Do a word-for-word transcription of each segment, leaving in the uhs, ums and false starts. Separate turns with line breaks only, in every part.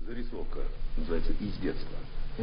Зарисовка. Называется «Из детства».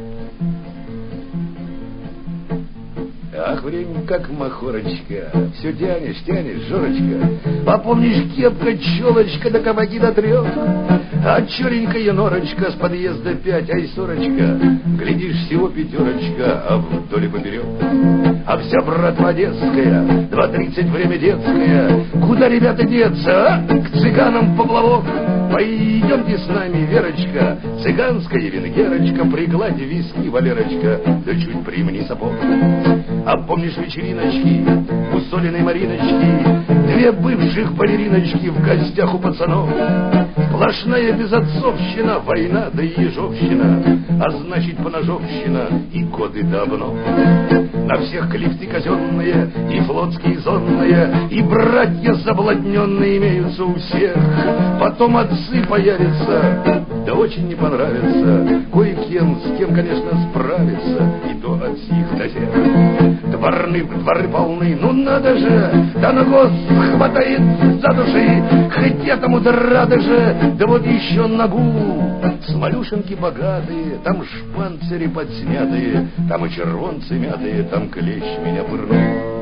Ах, время как махорочка, все тянешь, тянешь, Жорочка. Попомнишь, кепка, челочка, до кабаки до трех, а черенькая норочка с подъезда пять, ай, сорочка. Глядишь, всего пятерочка, а вдоль и поперек. А вся братва детская, два тридцать время детское. Куда, ребята, деться, а? К цыганам поплавок. Пойдемте с нами, Верочка, цыганская венгерочка, пригладь виски, Валерочка, да чуть примни сапог. А помнишь вечериночки у Соленой Мариночки, две бывших балериночки в гостях у пацанов? Сплошная безотцовщина, война да и ежовщина, а значит поножовщина и годы давно. На всех клифты казенные и флотские зонные, и братья заблудненные имеются у всех. Потом отцы появятся, да очень не понравится кое-кем, с кем, конечно, справиться, и то от сих до тех. Дворны, дворы полны, ну надо же, да на гос хватает за души, хоть этому да рады же, да вот еще ногу. Смолюшенки богатые, там шпанцери подснятые, там и червонцы мятые, там клещ меня пырнул.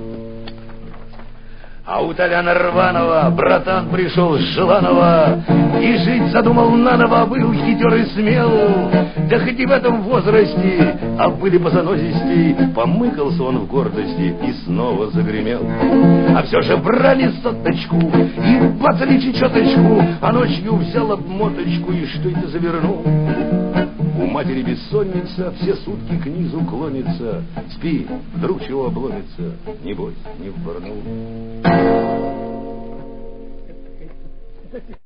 А у Толяна Рванова братан пришел с Желанова и жить задумал наново, был хитер и смел. Да хоть и в этом возрасте, а были позанозистей, помыкался он в гордости и снова загремел. А все же брали соточку и бацали чечеточку, а ночью взял обмоточку и что это завернул. У матери бессонница, все сутки к низу клонится. Спи, вдруг чего обломится, небось не вборнул.